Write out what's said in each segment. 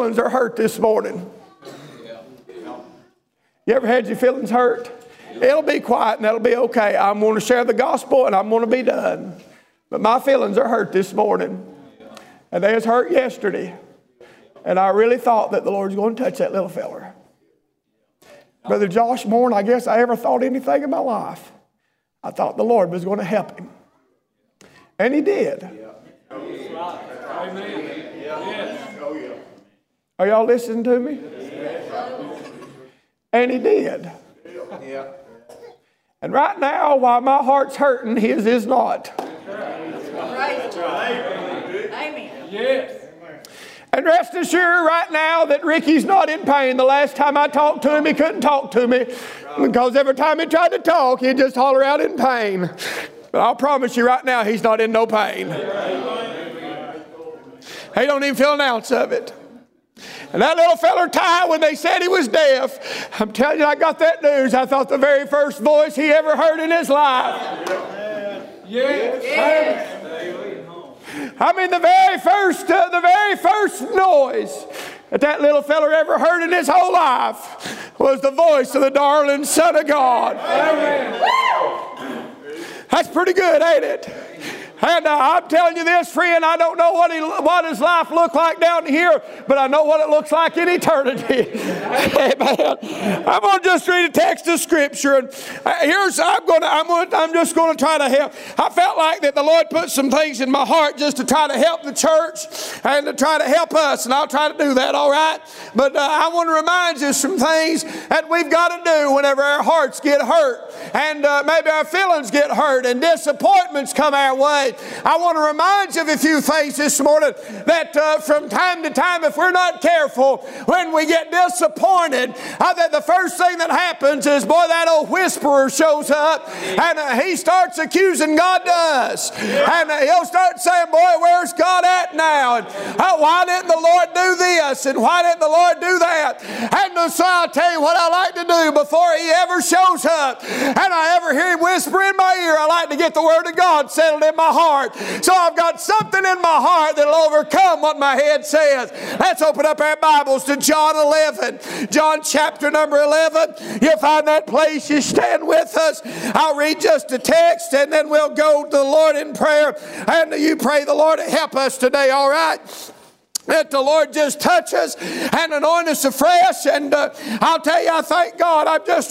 feelings are hurt this morning? You ever had your feelings hurt? It'll be quiet and that'll be okay. I'm going to share the gospel and I'm going to be done. But my feelings are hurt this morning. And they was hurt yesterday. And I really thought that the Lord's going to touch that little feller. Brother Josh, more than I guess I ever thought anything in my life, I thought the Lord was going to help him. And He did. Are y'all listening to me? And He did. And right now, while my heart's hurting, His is not. That's right. Amen. Yes. And rest assured right now that Ricky's not in pain. The last time I talked to him, he couldn't talk to me because every time he tried to talk, he'd just holler out in pain. But I'll promise you right now, he's not in no pain. He don't even feel an ounce of it. And that little feller Ty, when they said he was deaf, I'm telling you, I got that news. I thought the very first voice he ever heard in his life. Yes. I mean, the very first noise that little feller ever heard in his whole life was the voice of the darling Son of God. That's pretty good, ain't it? And I'm telling you this, friend, I don't know what his life looked like down here, but I know what it looks like in eternity. Amen. I'm going to just read a text of Scripture, and I'm just going to try to help. I felt like that the Lord put some things in my heart just to try to help the church and to try to help us, and I'll try to do that, all right? But I want to remind you some things that we've got to do whenever our hearts get hurt, and maybe our feelings get hurt, and disappointments come our way. I want to remind you of a few things this morning that from time to time, if we're not careful, when we get disappointed, that the first thing that happens is, boy, that old whisperer shows up and he starts accusing God to us. And he'll start saying, boy, where's God at now? And why didn't the Lord do this? And why didn't the Lord do that? And so I'll tell you what I like to do before he ever shows up and I ever hear him whisper in my ear, I like to get the Word of God settled in my heart. So I've got something in my heart that'll overcome what my head says. Let's open up our Bibles to John 11. John chapter number 11. You'll find that place. You stand with us. I'll read just a text and then we'll go to the Lord in prayer. And you pray the Lord to help us today, all right? That the Lord just touch us and anoint us afresh. And I'll tell you, I thank God.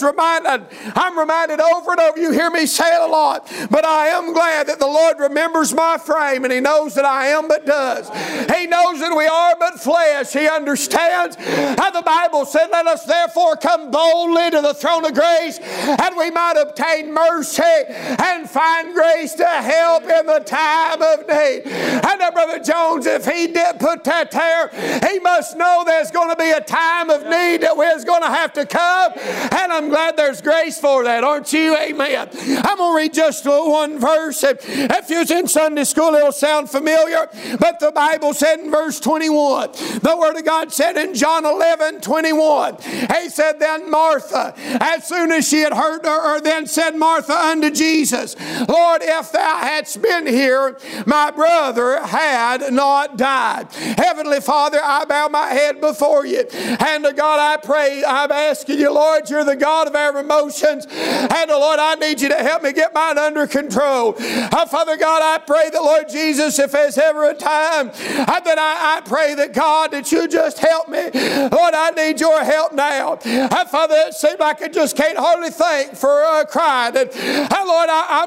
I'm reminded over and over. You hear me say it a lot. But I am glad that the Lord remembers my frame and He knows that I am but does. He knows that we are but flesh. He understands how the Bible said, let us therefore come boldly to the throne of grace and we might obtain mercy and find grace to help in the time of need. And now, Brother Jones, if he did put that there, he must know there's going to be a time of need that we're going to have to come, and I'm glad there's grace for that, aren't you? Amen. I'm going to read just one verse. If you was in Sunday school, it'll sound familiar, but the Bible said in verse 21, the Word of God said in John 11:21, He said, then Martha, as soon as she had heard her, then said Martha unto Jesus, Lord, if thou hadst been here, my brother had not died. Heavenly Father, I bow my head before you. And to God, I pray, I'm asking you, Lord, you're the God of our emotions. And Lord, I need you to help me get mine under control. Father God, I pray that, Lord Jesus, if there's ever a time that I pray that, God, that you just help me. Lord, I need your help now. Father, it seems like I just can't hardly think for crying. And Lord,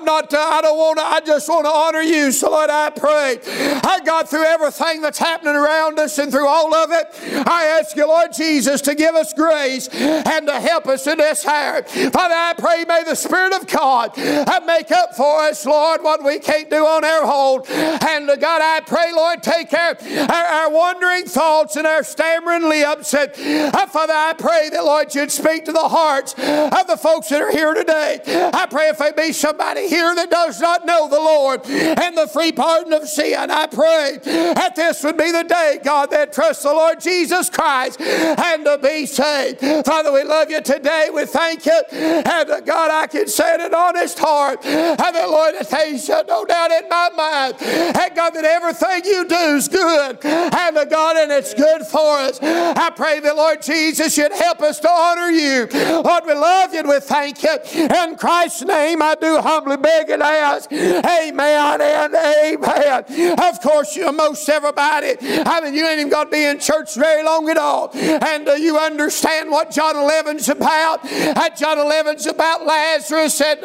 I just want to honor you. So Lord, I pray, God, through everything that's happening around us and through all of it, I ask you, Lord Jesus, to give us grace and to help us in this hour. Father, I pray may the Spirit of God make up for us, Lord, what we can't do on our own. And God, I pray, Lord, take care our wandering thoughts and our stammering lips. And Father, I pray that, Lord, you'd speak to the hearts of the folks that are here today. I pray if there be somebody here that does not know the Lord and the free pardon of sin, I pray that this would be the day today, God, that trust the Lord Jesus Christ and to be saved. Father, we love you today. We thank you. And God, I can say it in honest heart. And the Lord, there's no doubt in my mind. And God, that everything you do is good. And God, and it's good for us. I pray the Lord Jesus should help us to honor you. Lord, we love you and we thank you. In Christ's name, I do humbly beg and ask. Amen and amen. Of course, most everybody, you ain't even got to be in church very long at all. And you understand what John 11's about. John 11's about Lazarus. And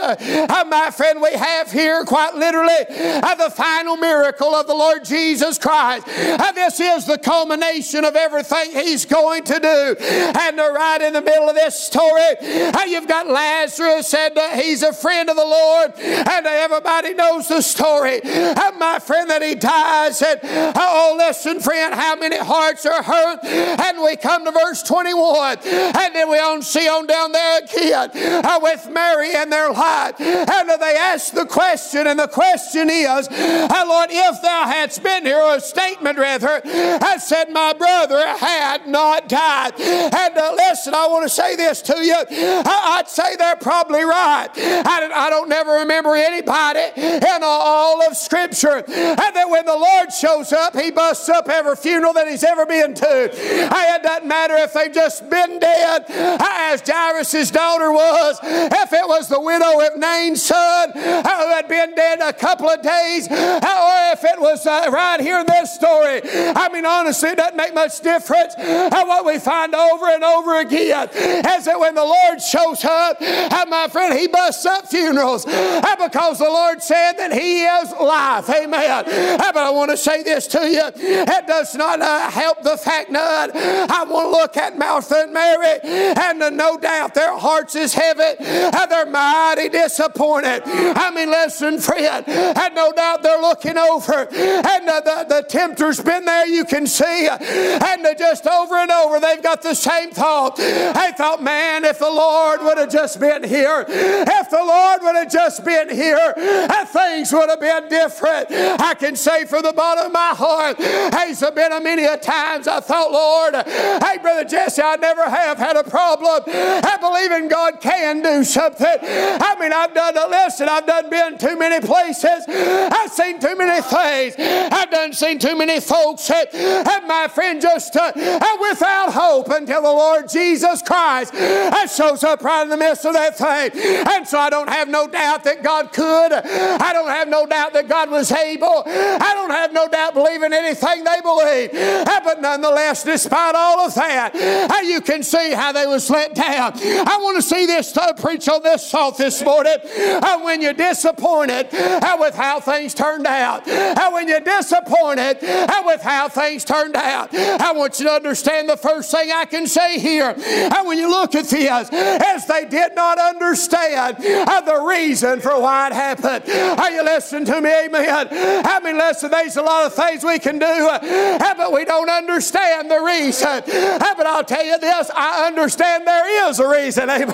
my friend, we have here quite literally the final miracle of the Lord Jesus Christ. This is the culmination of everything he's going to do. And right in the middle of this story, you've got Lazarus, and he's a friend of the Lord, and everybody knows the story. My friend, that he dies, and oh, listen, friend, how many hearts are hurt? And we come to verse 21, and then we see on down there again with Mary and their life, and they ask the question, and the question is, Lord, if thou hadst been here, or a statement rather, I said, my brother had not died. And listen, I want to say this to you. I'd say they're probably right. I don't never remember anybody in all of Scripture and that when the Lord shows up, he busts up every funeral that he's ever been to. It doesn't matter if they've just been dead, as Jairus' daughter was, if it was the widow of Nain's son who had been dead a couple of days, or if it was right here in this story. Honestly, it doesn't make much difference. What we find over and over again is that when the Lord shows up, my friend, he busts up funerals because the Lord said that he is life. Amen. But I want to say this to you. It does not help the fact that I want to look at Martha and Mary, and no doubt their hearts is heavy. They're mighty disappointed. Listen, friend, and no doubt they're looking over, and the tempter's been there, you can see, and just over and over they've got the same thought. They thought, man, if the Lord would have just been here, if the Lord would have just been here, things would have been different. I can say from the bottom of my heart, there's been many a times I thought, Lord, hey, Brother Jesse, I never have had a problem. I believe in God can do something. I've done been too many places. I've seen too many things. I've seen too many folks, and my friend, just without hope until the Lord Jesus Christ shows up right in the midst of that thing. And so I don't have no doubt that God could. I don't have no doubt that God was able. I don't have no doubt believing anything they believe. But nonetheless, despite all of that, you can see how they was let down. I want to see this preach on this thought this morning. When you're disappointed with how things turned out, when you're disappointed with how things turned out, I want you to understand the first thing I can say here. When you look at this, as they did not understand the reason for why it happened. Are you listening to me? Amen. Listen, there's a lot of things we can do, but we don't understand the reason. But I'll tell you this, I understand there is a reason. Amen.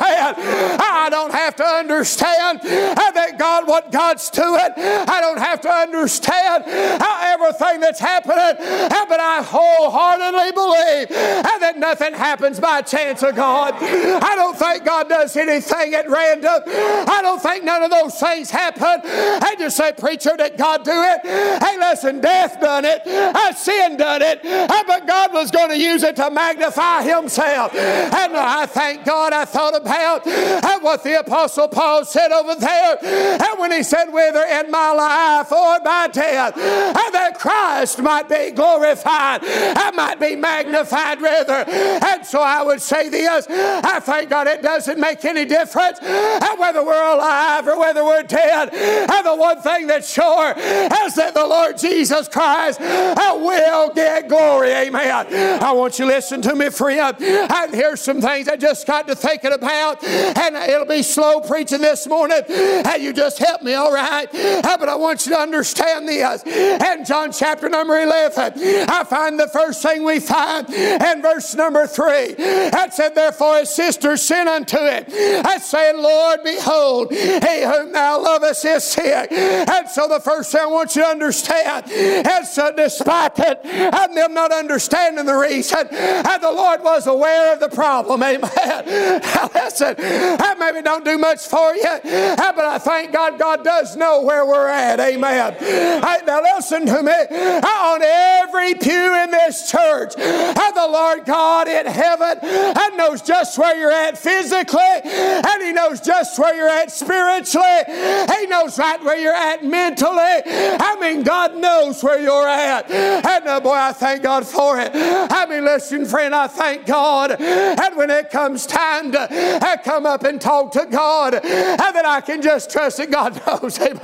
I don't have to understand that what God's doing. I don't have to understand everything that's happening, but I wholeheartedly believe that nothing happens by chance of God. I don't think God does anything at random. I don't think none of those things happen. I just say, preacher, did God do it? Hey, listen, death done it. Sin done it. But God was going to use it to magnify himself. And I thank God I thought about what the Apostle Paul said over there. And when he said, whether in my life or my death, that Christ might be glorified, I might be magnified rather. And so I would say this, I thank God it doesn't make any difference whether we're alive or whether we're dead. And the one thing that's sure is that the Lord Jesus Christ will get glory. Amen. I want you to listen to me, friend. And here's some things I just got to thinking about, and it'll be slow preaching this morning. And you just help me, all right? But I want you to understand this. In John chapter number 11, I find the first thing we find in verse verse number 3. That said, therefore his sister sent unto him, and saying, Lord, behold, he whom thou lovest is sick. And so the first thing I want you to understand is despite that, and them not understanding the reason, and the Lord was aware of the problem. Amen. Listen, that maybe don't do much for you, but I thank God, God does know where we're at. Amen. Now listen to me. On every pew in this church, the Lord God in heaven knows just where you're at physically, and He knows just where you're at spiritually. He knows right where you're at mentally. I mean, God knows where you're at. And boy, I thank God for it. I mean, listen, friend, I thank God. And when it comes time to come up and talk to God, and that I can just trust that God knows. Amen.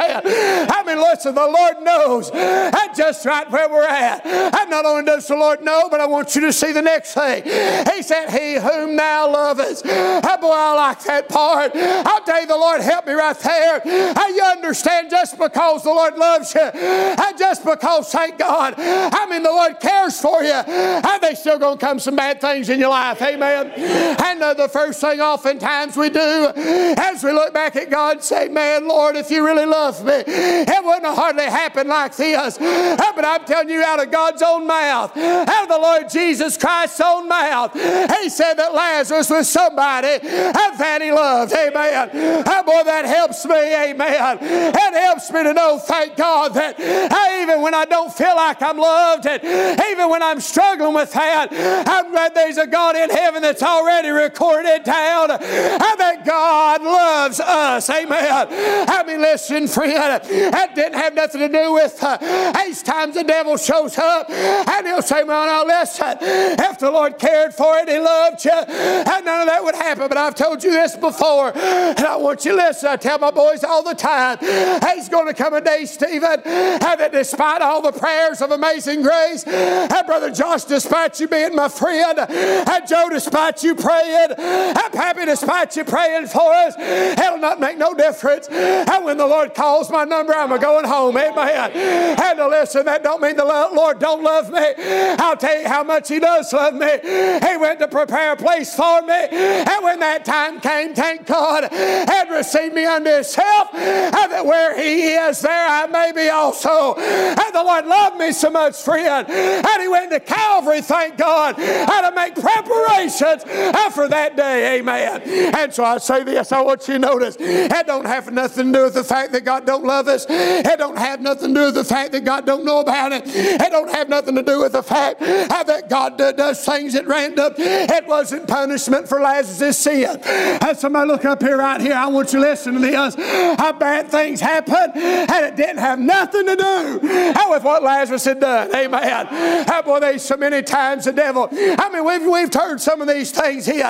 I mean, listen, the Lord knows just right where we're at. And not only does the Lord know, but I want you to see the next thing. He said, he whom thou lovest. Boy, I like that part. I'll tell you, the Lord help me right there. You understand, just because the Lord loves you, and just because, thank God, I mean, the Lord cares for you, and there's still going to come some bad things in your life. Amen. And the first thing oftentimes we do as we look back at God and say, man, Lord, if you really love me, it wouldn't have hardly happened like this. But I'm telling you, out of God's own mouth, out of the Lord Jesus Christ's own mouth, He said that Lazarus was somebody that He loved. Amen. Boy, that helps me. Amen. It helps me to know, thank God, that even when I don't feel like I'm loved, and even when I'm struggling with that, I'm glad there's a God in heaven that's already recorded down that God loves us. Amen. I mean, listen, friend, that didn't have nothing to do with these times the devil shows up and he'll say, well, now listen, if the Lord cared for it, He loved you, and none of that would happen. But I've told you this before, and I want you to listen. I tell my boys all the time, there's going to come a day, Stephen, that despite all the prayers of Amazing Grace, and Brother Josh, despite you being my friend, and Joe, despite you praying, and Pappy, despite you praying for us, it'll not make no difference. And when the Lord calls my number, I'm going home. Amen. And listen, that don't mean the Lord don't love me. I'll tell you how much He does love me. He went to prepare a place for me, and when that time came, thank God, and received me unto Himself, and that where He is, there I may be also. And the Lord loved me so much, friend, and He went to Calvary, thank God, how to make preparations for that day. Amen. And so I say this, I want you to notice, it don't have nothing to do with the fact that God don't love us. It don't have nothing to do with the fact that God don't know about it. It don't have nothing to do with the fact that God does things at random. It wasn't punishment for Lazarus' sin. And somebody look up here, right here, I want you to listen to this. How bad things happen, and it didn't have nothing to do with what Lazarus had done. Amen. Boy, there's so many times the devil, I mean, we've turned some of these things in.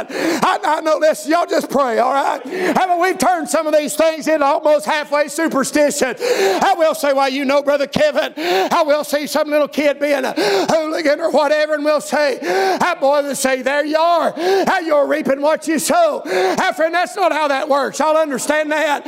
I know this, y'all just pray, all right? I mean, we've turned some of these things into almost halfway superstition. I will say, well, you know, Brother Kevin, I will see some little kid being a hooligan or whatever, and we'll say, boy, they say, there you are. You're reaping what you sow. Friend, that's not how that works. I'll understand that.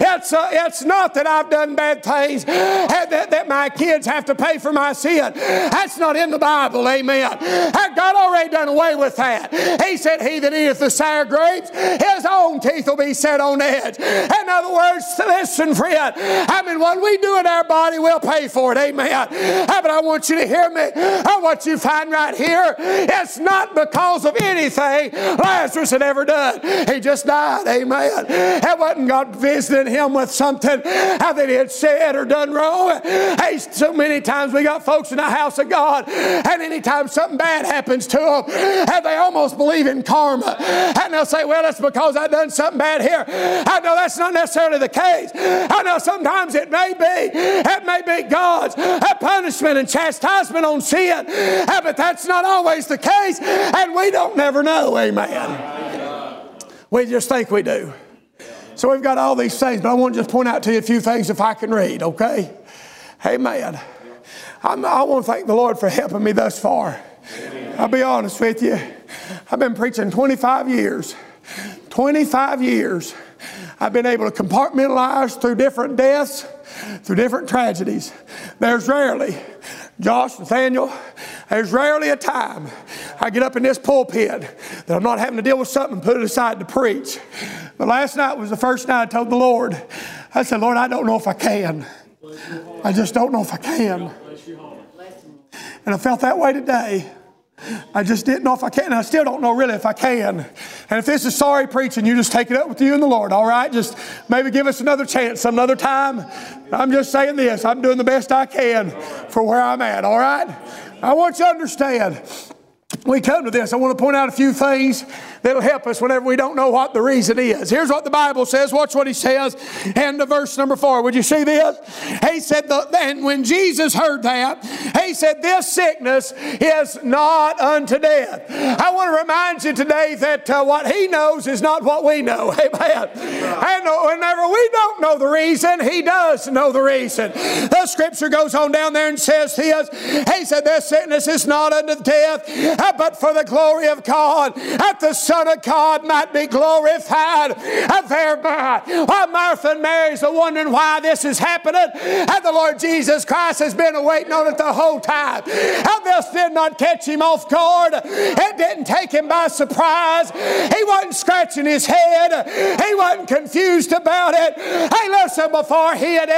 It's not that I've done bad things, that my kids have to pay for my sin. That's not in the Bible. Amen. God already done away with that. He said, he that eateth the sour grapes, his own teeth will be set on edge. In other words, listen, friend, I mean, what we do in our body, we'll pay for it. Amen. But I want you to hear me. What you find right here, it's not because of anything Lazarus had ever done. He just died. Amen. It wasn't God visiting him with something that he had said or done wrong. Hey, so many times we got folks in the house of God, and anytime something bad happens to them, and they almost believe in karma. And they'll say, well, that's because I done something bad here. I know that's not necessarily the case. I know sometimes it may be God's punishment and chastisement on sin, but that's not always the case, and we don't never know. Amen. We just think we do. So we've got all these things, but I want to just point out to you a few things if I can read, okay? Amen. I want to thank the Lord for helping me thus far. I'll be honest with you. I've been preaching 25 years. 25 years. I've been able to compartmentalize through different deaths, through different tragedies. There's rarely, Josh, Nathaniel, there's rarely a time I get up in this pulpit that I'm not having to deal with something and put it aside to preach. But last night was the first night I told the Lord, I said, Lord, I don't know if I can. I just don't know if I can. And I felt that way today. I just didn't know if I can. And I still don't know really if I can. And if this is sorry preaching, you just take it up with you and the Lord, all right? Just maybe give us another chance some other time. I'm just saying this. I'm doing the best I can for where I'm at, all right? I want you to understand, we come to this, I want to point out a few things that'll help us whenever we don't know what the reason is. Here's what the Bible says. Watch what he says in the verse number 4. Would you see this? He said, and when Jesus heard that, he said, this sickness is not unto death. I want to remind you today that what he knows is not what we know. Amen. And whenever we don't know the reason, he does know the reason. The scripture goes on down there and says this. He said, this sickness is not unto death, but for the glory of God, that the Son of God might be glorified thereby. While Martha and Mary's are wondering why this is happening, and the Lord Jesus Christ has been waiting on it the whole time. And this did not catch him off guard. It didn't take him by surprise. He wasn't scratching his head. He wasn't confused about it. Hey, listen, before he had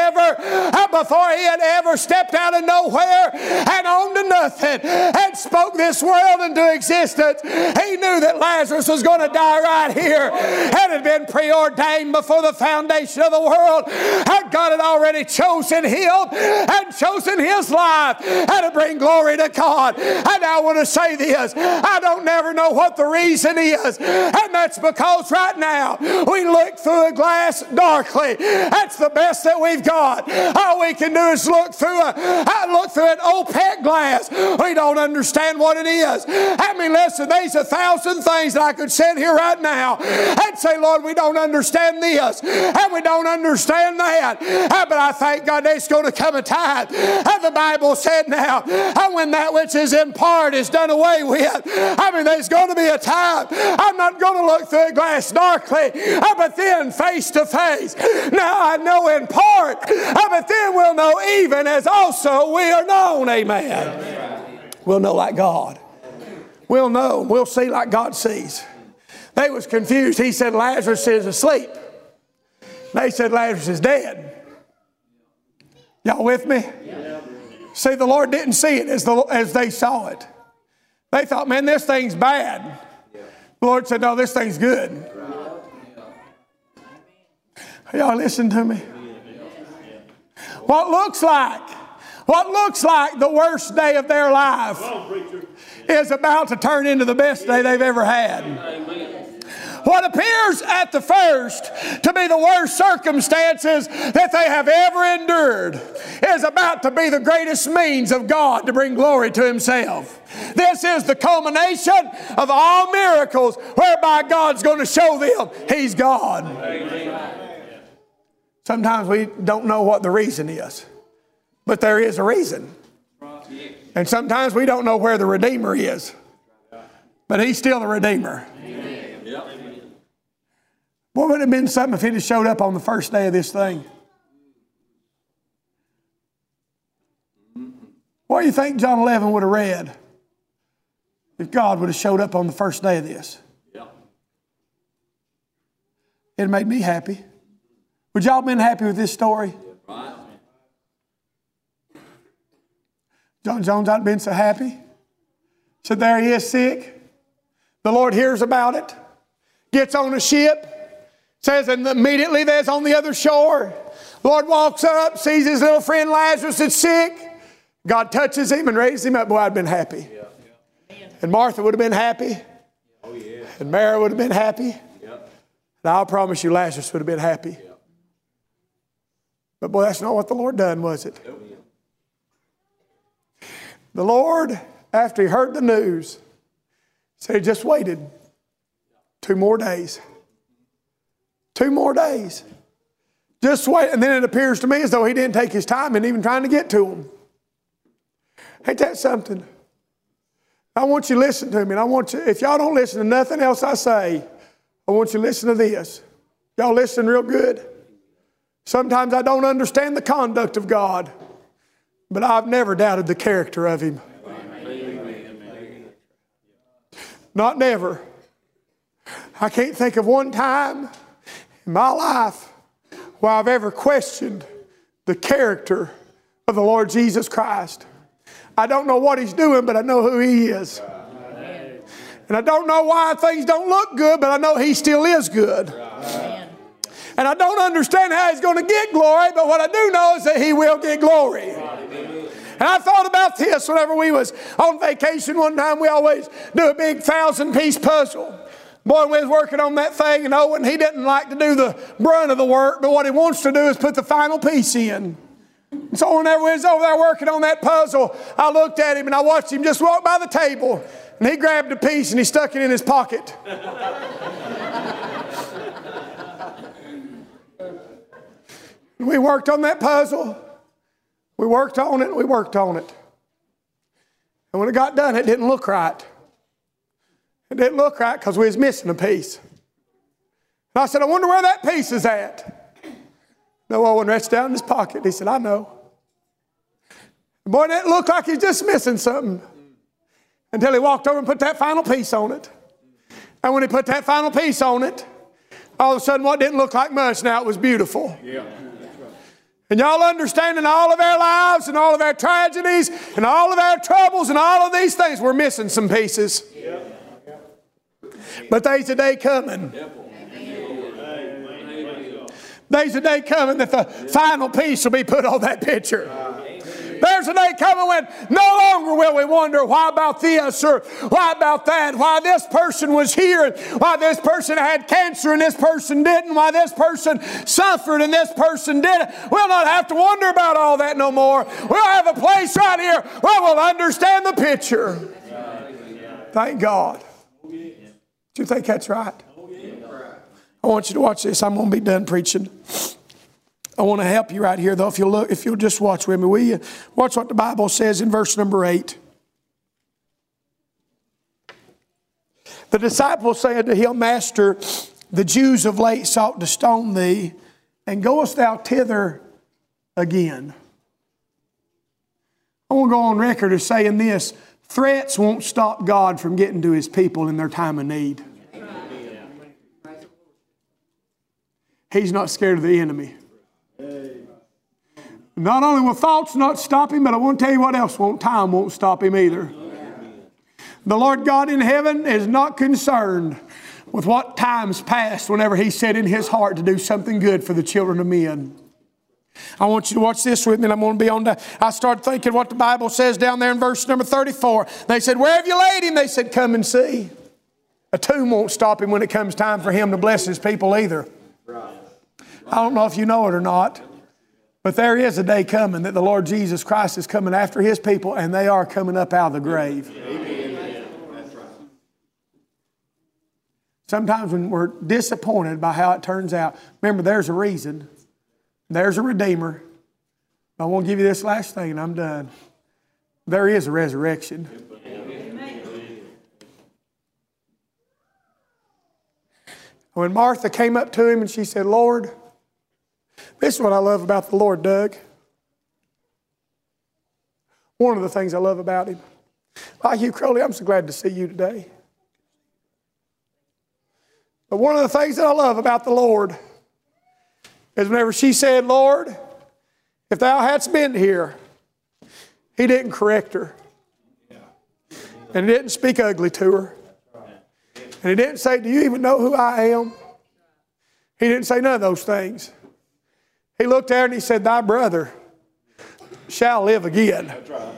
ever stepped out of nowhere and on to nothing and spoke this world into existence, he knew that Lazarus was going to die right here. It had been preordained before the foundation of the world. And God had already chosen him and chosen his life and to bring glory to God. And I want to say this. I don't never know what the reason is. And that's because right now we look through a glass darkly. That's the best that we've got. All we can do is look through an opaque glass. We don't understand what it is. I mean, listen, there's 1,000 things that I could sit here right now and say, Lord, we don't understand this and we don't understand that. But I thank God there's going to come a time, and the Bible said now, when that which is in part is done away with. I mean, there's going to be a time I'm not going to look through a glass darkly, but then face to face. Now I know in part, but then we'll know even as also we are known. Amen. We'll know like God. We'll know. We'll see like God sees. They was confused. He said Lazarus is asleep. They said Lazarus is dead. Y'all with me? Yeah. See, the Lord didn't see it as they saw it. They thought, man, this thing's bad. The Lord said, no, this thing's good. Y'all listen to me? What looks like the worst day of their life is about to turn into the best day they've ever had. What appears at the first to be the worst circumstances that they have ever endured is about to be the greatest means of God to bring glory to Himself. This is the culmination of all miracles whereby God's going to show them He's God. Sometimes we don't know what the reason is, but there is a reason. And sometimes we don't know where the Redeemer is, but He's still the Redeemer. What would it have been something if He'd have showed up on the first day of this thing? What do you think John 11 would have read if God would have showed up on the first day of this? It made me happy. Would y'all been happy with this story? John Jones hadn't been so happy. So there he is sick. The Lord hears about it. Gets on a ship. Says, and immediately there's on the other shore. The Lord walks up, sees his little friend Lazarus is sick. God touches him and raises him up. Boy, I'd been happy. And Martha would have been happy. And Mary would have been happy. And I'll promise you Lazarus would have been happy. But boy, that's not what the Lord done, was it? The Lord, after He heard the news, said He just waited 2 more days. 2 more days. Just wait. And then it appears to me as though He didn't take His time in even trying to get to them. Ain't that something? I want you to listen to me. And I want you, if y'all don't listen to nothing else I say, I want you to listen to this. Y'all listen real good. Sometimes I don't understand the conduct of God, but I've never doubted the character of Him. Not never. I can't think of one time in my life where I've ever questioned the character of the Lord Jesus Christ. I don't know what He's doing, but I know who He is. And I don't know why things don't look good, but I know He still is good. And I don't understand how He's going to get glory, but what I do know is that He will get glory. And I thought about this whenever we was on vacation one time. We always do a big 1,000-piece puzzle. Boy, we was working on that thing, and Owen, he didn't like to do the brunt of the work, but what he wants to do is put the final piece in. And so whenever we was over there working on that puzzle, I looked at him and I watched him just walk by the table, and he grabbed a piece and he stuck it in his pocket. We worked on that puzzle. We worked on it. We worked on it. And when it got done, it didn't look right. It didn't look right because we was missing a piece. And I said, I wonder where that piece is at. No, Owen reached down in his pocket. He said, I know. The boy didn't look like he's just missing something until he walked over and put that final piece on it. And when he put that final piece on it, all of a sudden what didn't look like much, now it was beautiful. Yeah. And y'all understanding all of our lives and all of our tragedies and all of our troubles and all of these things, we're missing some pieces. Yeah. But there's a day coming. There's a day coming that the final piece will be put on that picture. There's a day coming when no longer will we wonder why about this or why about that, why this person was here and why this person had cancer and this person didn't, why this person suffered and this person didn't. We'll not have to wonder about all that no more. We'll have a place right here where we'll understand the picture. Thank God. Do you think that's right? I want you to watch this. I'm going to be done preaching. I want to help you right here, though. If you'll just watch with me, will you? Watch what the Bible says in verse number 8. The disciples said to him, Master, the Jews of late sought to stone thee, and goest thou thither again? I want to go on record as saying this. Threats won't stop God from getting to His people in their time of need. He's not scared of the enemy. Not only will thoughts not stop Him, but I want to tell you what else won't. Time won't stop Him either. The Lord God in heaven is not concerned with what times passed whenever He said in His heart to do something good for the children of men. I want you to watch this with me, and I'm going to be on that. I started thinking what the Bible says down there in verse number 34. They said, where have you laid Him? They said, come and see. A tomb won't stop Him when it comes time for Him to bless His people either. I don't know if you know it or not, but there is a day coming that the Lord Jesus Christ is coming after His people, and they are coming up out of the grave. Sometimes when we're disappointed by how it turns out, remember there's a reason. There's a Redeemer. I want to give you this last thing and I'm done. There is a resurrection. When Martha came up to Him and she said, Lord, this is what I love about the Lord, Doug. One of the things I love about Him. Like you, Crowley, I'm so glad to see you today. But one of the things that I love about the Lord is whenever she said, Lord, if thou hadst been here, He didn't correct her. And He didn't speak ugly to her. And He didn't say, do you even know who I am? He didn't say none of those things. He looked at her and He said, thy brother shall live again.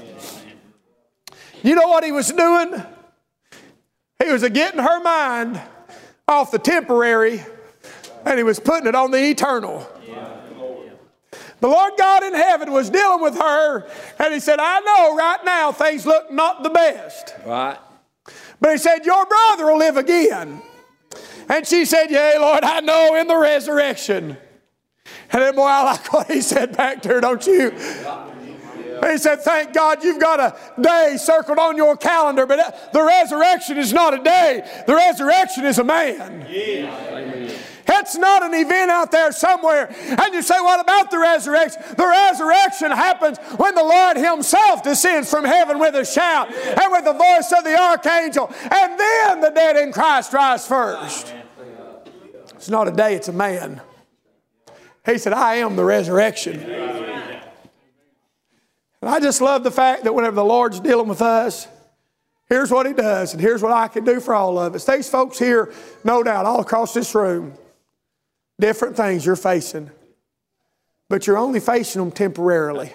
You know what He was doing? He was getting her mind off the temporary and He was putting it on the eternal. The Lord God in heaven was dealing with her and He said, I know right now things look not the best. Right. But He said, your brother will live again. And she said, yea, Lord, I know in the resurrection. And then, boy, I like what He said back to her, don't you? He said, thank God you've got a day circled on your calendar, but the resurrection is not a day. The resurrection is a man. It's not an event out there somewhere. And you say, what about the resurrection? The resurrection happens when the Lord Himself descends from heaven with a shout and with the voice of the archangel. And then the dead in Christ rise first. It's not a day, it's a man. He said, I am the resurrection. And I just love the fact that whenever the Lord's dealing with us, here's what He does, and here's what I can do for all of us. These folks here, no doubt, all across this room, different things you're facing. But you're only facing them temporarily.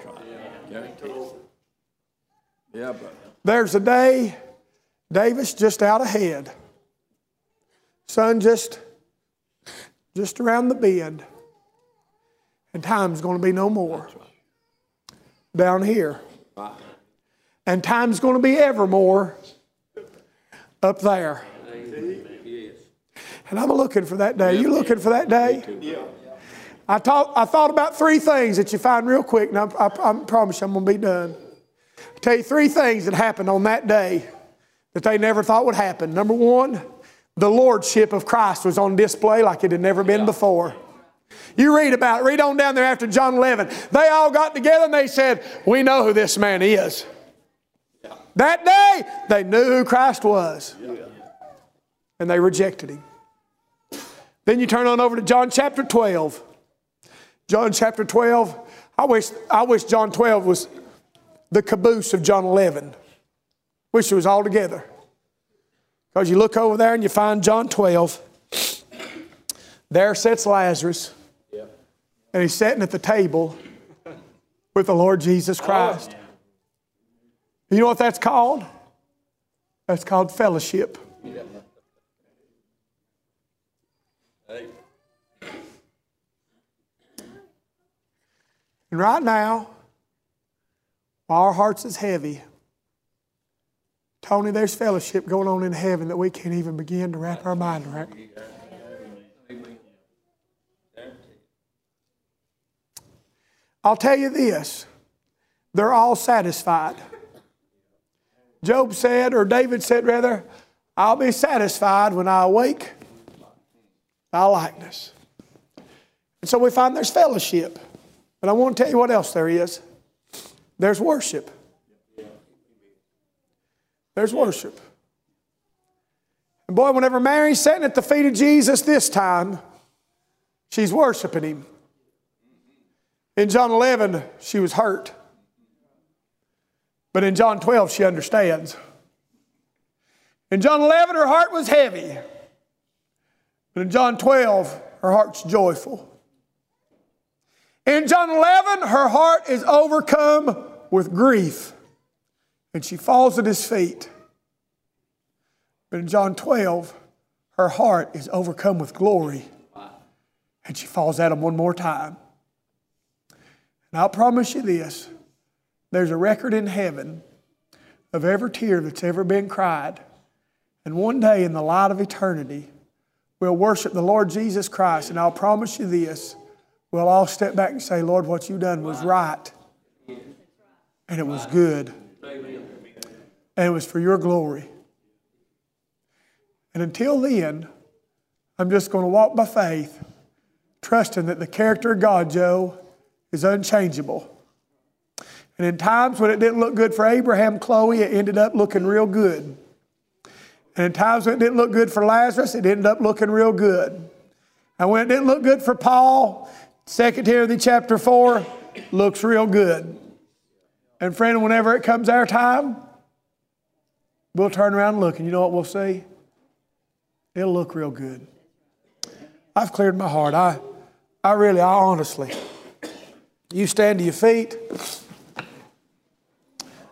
There's a day, Davis just out ahead. Sun just around the bend. And time's going to be no more. Down here. And time's going to be evermore up there. And I'm looking for that day. You looking for that day? I thought about three things that you find real quick, and I promise you I'm going to be done. I'll tell you three things that happened on that day that they never thought would happen. Number one, the Lordship of Christ was on display like it had never been before. You read about it. Read on down there after John 11. They all got together and they said, we know who this man is. That day, they knew who Christ was. And they rejected Him. Then you turn on over to John chapter 12. John chapter 12. I wish John 12 was the caboose of John 11. Wish it was all together. Because you look over there and you find John 12. There sits Lazarus. And he's sitting at the table with the Lord Jesus Christ. You know what that's called? That's called fellowship. And right now, while our hearts is heavy, Tony, there's fellowship going on in heaven that we can't even begin to wrap our mind around. I'll tell you this, they're all satisfied. Job said, or David said rather, I'll be satisfied when I awake thy likeness. And so we find there's fellowship. But I want to tell you what else there is. There's worship. There's worship. And boy, whenever Mary's sitting at the feet of Jesus this time, she's worshiping Him. In John 11, she was hurt. But in John 12, she understands. In John 11, her heart was heavy. But in John 12, her heart's joyful. In John 11, her heart is overcome with grief. And she falls at His feet. But in John 12, her heart is overcome with glory. And she falls at Him one more time. And I'll promise you this, there's a record in heaven of every tear that's ever been cried. And one day in the light of eternity, we'll worship the Lord Jesus Christ. And I'll promise you this, we'll all step back and say, Lord, what you done was right. And it was good. And it was for your glory. And until then, I'm just going to walk by faith, trusting that the character of God, Joe, is unchangeable. And in times when it didn't look good for Abraham, Chloe, it ended up looking real good. And in times when it didn't look good for Lazarus, it ended up looking real good. And when it didn't look good for Paul, 2 Timothy chapter 4 looks real good. And friend, whenever it comes our time, we'll turn around and look, and you know what we'll see? It'll look real good. I've cleared my heart. I honestly. You stand to your feet.